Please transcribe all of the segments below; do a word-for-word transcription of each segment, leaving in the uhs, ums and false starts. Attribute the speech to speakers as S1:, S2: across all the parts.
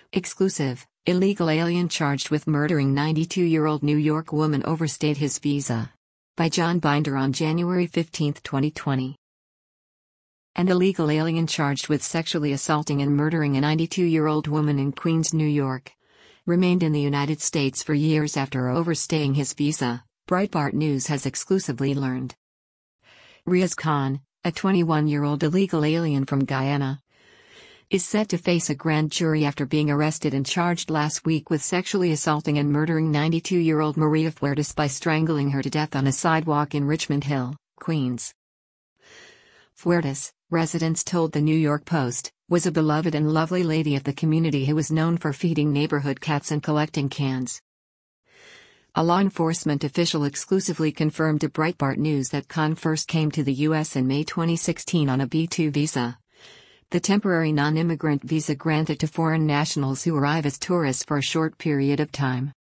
S1: Exclusive: illegal alien charged with murdering ninety-two-year-old New York woman overstayed his visa. By John Binder on January fifteenth, twenty twenty. An illegal alien charged with sexually assaulting and murdering a ninety-two-year-old woman in Queens, New York, remained in the United States for years after overstaying his visa, Breitbart News has exclusively learned. Riaz Khan, a twenty-one-year-old illegal alien from Guyana, is set to face a grand jury after being arrested and charged last week with sexually assaulting and murdering ninety-two-year-old Maria Fuertes by strangling her to death on a sidewalk in Richmond Hill, Queens. Fuertes, residents told the New York Post, was a beloved and lovely lady of the community who was known for feeding neighborhood cats and collecting cans. A law enforcement official exclusively confirmed to Breitbart News that Khan first came to the U S in May twenty sixteen on a B two visa, the temporary non-immigrant visa granted to foreign nationals who arrive as tourists for a short period of time.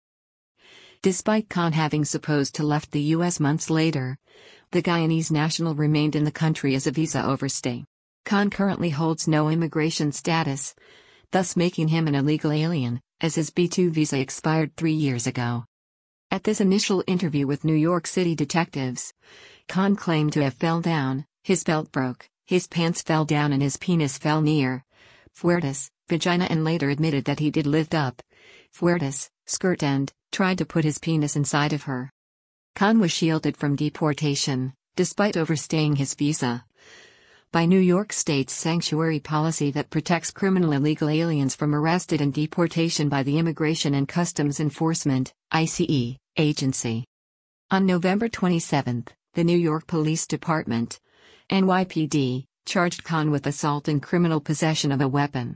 S1: Despite Khan having supposed to left the U S months later, the Guyanese national remained in the country as a visa overstay. Khan currently holds no immigration status, thus making him an illegal alien, as his B two visa expired three years ago. At this initial interview with New York City detectives, Khan claimed to have fell down, his belt broke, his pants fell down and his penis fell near Fuertes' vagina, and later admitted that he did lift up Fuertes' skirt and tried to put his penis inside of her. Khan was shielded from deportation, despite overstaying his visa, by New York State's sanctuary policy that protects criminal illegal aliens from arrested and deportation by the Immigration and Customs Enforcement (I C E) agency. On November twenty-seventh, the New York Police Department, N Y P D, charged Khan with assault and criminal possession of a weapon.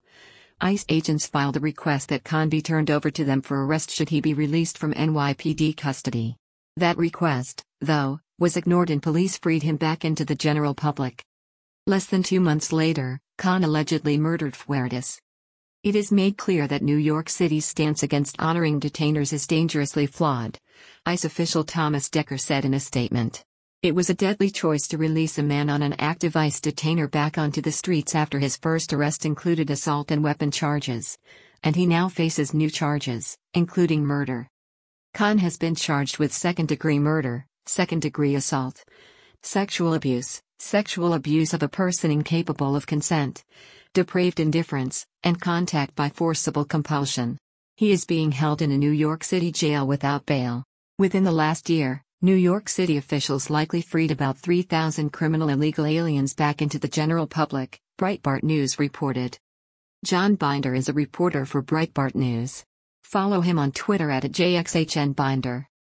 S1: ICE agents filed a request that Khan be turned over to them for arrest should he be released from N Y P D custody. That request, though, was ignored and police freed him back into the general public. Less than two months later, Khan allegedly murdered Fuertes. It is made clear that New York City's stance against honoring detainers is dangerously flawed, ICE official Thomas Decker said in a statement. It was a deadly choice to release a man on an active ICE detainer back onto the streets after his first arrest included assault and weapon charges, and he now faces new charges, including murder. Khan has been charged with second-degree murder, second-degree assault, sexual abuse, sexual abuse of a person incapable of consent, depraved indifference, and contact by forcible compulsion. He is being held in a New York City jail without bail. Within the last year, New York City officials likely freed about three thousand criminal illegal aliens back into the general public, Breitbart News reported. John Binder is a reporter for Breitbart News. Follow him on Twitter at J X H N Binder.